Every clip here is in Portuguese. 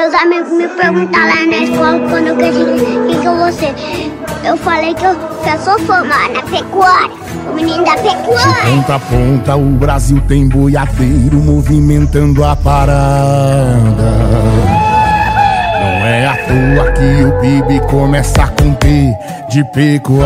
Meus amigos me perguntaram lá na escola quando eu cresci, que eu vou ser. Eu falei que eu sou formada na pecuária, o menino da pecuária. De ponta a ponta o Brasil tem boiadeiro movimentando a parada. Não é à toa que o PIB começa com P de pecuária.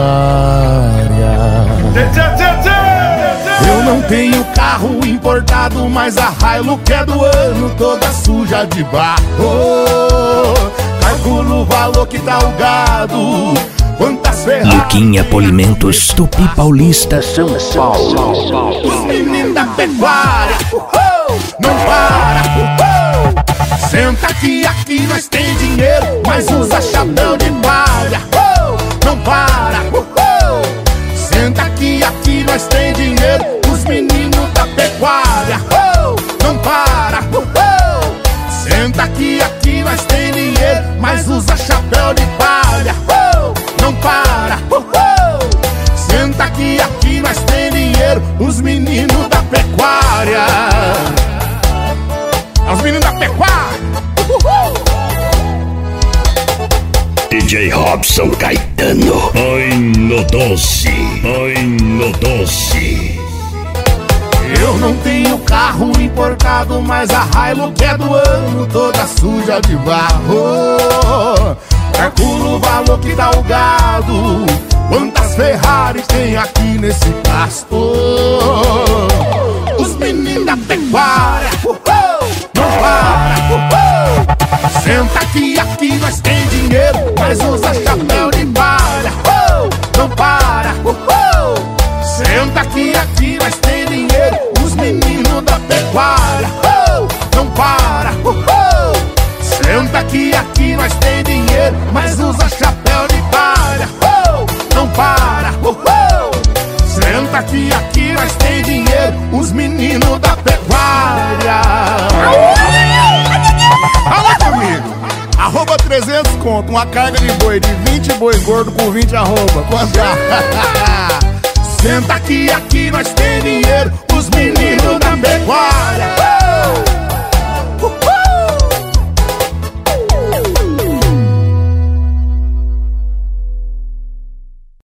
Eu não tenho carro importado, mas a Hilux é do ano, toda suja de barro. Calculo o valor que tá o gado, quantas Ferrari. Luquinha Polimentos, Tupi Paulista, São Paulo. Os meninos da pecuária, não para. Senta aqui nós tem dinheiro, mas usa chapéu de palha. Não para. Senta aqui nós tem dinheiro, os meninos da pecuária. Não para. Senta aqui nós tem dinheiro, mas usa chapéu de palha. Não para. Senta aqui nós tem dinheiro, os meninos da pecuária. Os meninos da pecuária. DJ Robson Caetano. Ai no doce, ai no doce. Eu não tenho carro importado, mas a Hilux é do ano, toda suja de barro. Calculo o valor que dá o gado, quantas Ferrari tem aqui nesse pasto. Os meninos da pecuária, não para. Senta aqui nós tem dinheiro, mas usa chapéu de palha. Não para. Senta aqui nós tem dinheiro, os meninos da pecuária. Não para. Senta aqui nós tem dinheiro, mas usa chapéu de palha. Não para. Senta aqui nós tem dinheiro, os meninos da pecuária. Fala comigo. Arroba 300 conto, uma carga de boi de 20 boi gordo com 20 arroba. Quanto? Senta aqui nós tem dinheiro, os meninos da pecuária.